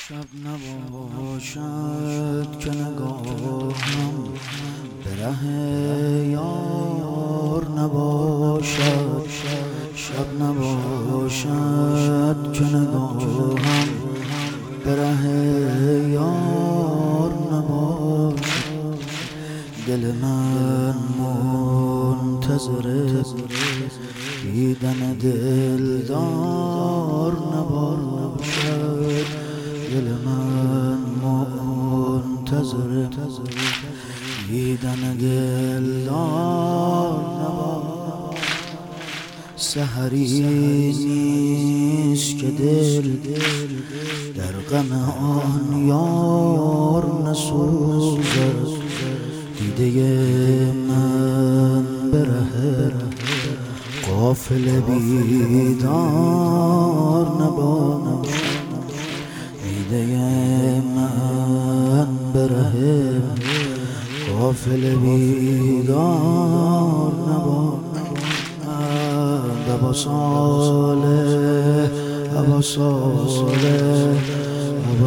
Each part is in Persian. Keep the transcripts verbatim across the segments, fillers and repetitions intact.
شب نباشد که نگاهم به ره یار نباشد. شب نباشد که نگاهم به ره یار نباشد. دل من منتظر دیدن دلدار نباشد. دل من منتظر دیدن دلدار نباشد. سحری نیست که دل در غم آن یار نسوزد. دیده من به ره غافل بیدار نباشد. دیده من به ره غافل بیدار نباشد. ابا صالح ابا صالح ابا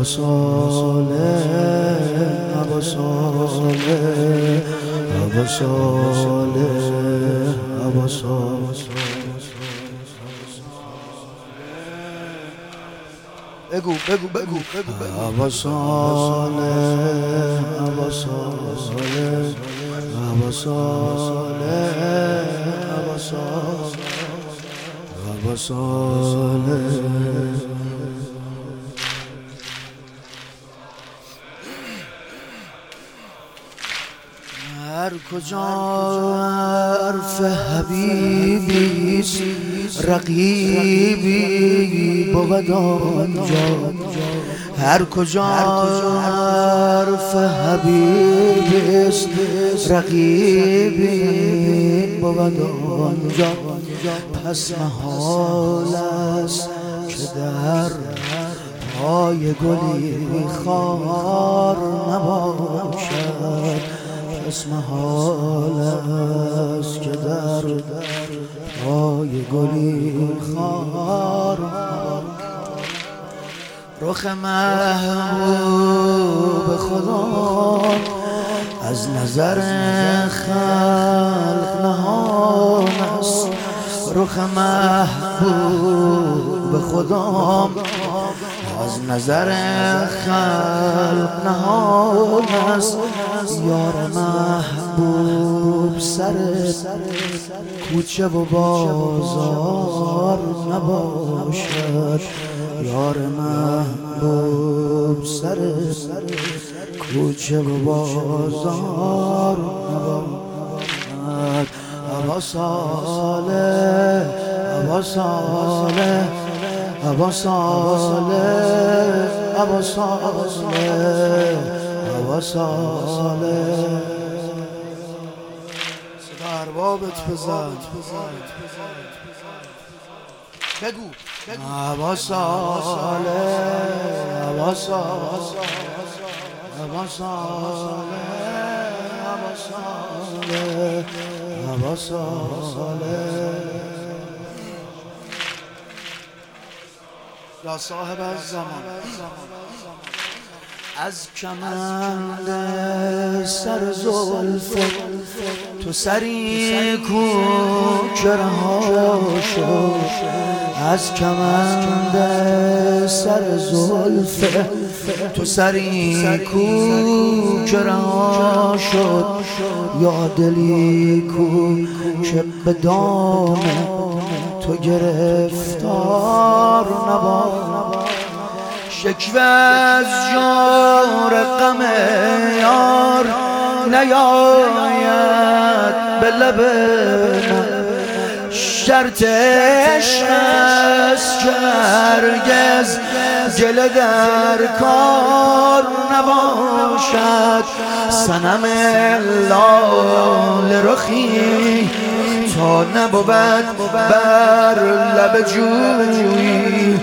صالح ابا صالح ابا صالح ابا صالح. بگو بگو بگو ابا صالح ابا صالح ابا صالح ابا صالح ابا صالح. هر کجا عرف حبیبی رقیبی بود آنجا. هر کجا عرف حبیبی رقیبی بود آنجا. پس محال است که در پای گلی خار نباشد. پس محال است که در پای گلی خار رخ محبوب خدا از نظر خلق نهان است. رخ محبوب خدا از نظر خلق نهان است. یار محبوب سر کوچه و بازار نباشد. یار محبوب سر کوچه و بازار نباشد. ابا صالح ابا صالح ابا صالح ابا صالح ابا صالح. صدا اربابت بزن بگو ابا صالح ابا صالح ابا صالح ابا صالح ابا صالح. یا صاحب الزمان از کمند سر زلف تو سری کو که رها شد. از کمند سر زلف تو سری کو که رها شد. یا دلی کو که به دام تو گرفتار نباشد. شکوه از جور غم یار نیاید به لب من. شرط عشق است که هرگز گله در کار نباشد. صنم لال رخی تا نبود بر لب جویی.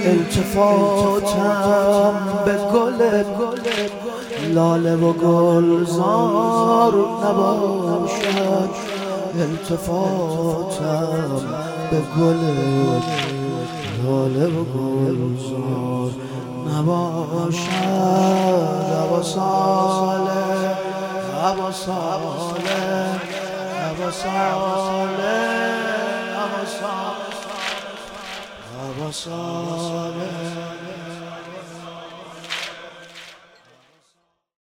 التفاتم به گل لاله و گلزار نباشد. التفاتم به گل لاله و گلزار نباشد ابا صالح ابا صالح ابا صالح ابا صالح ابا صالح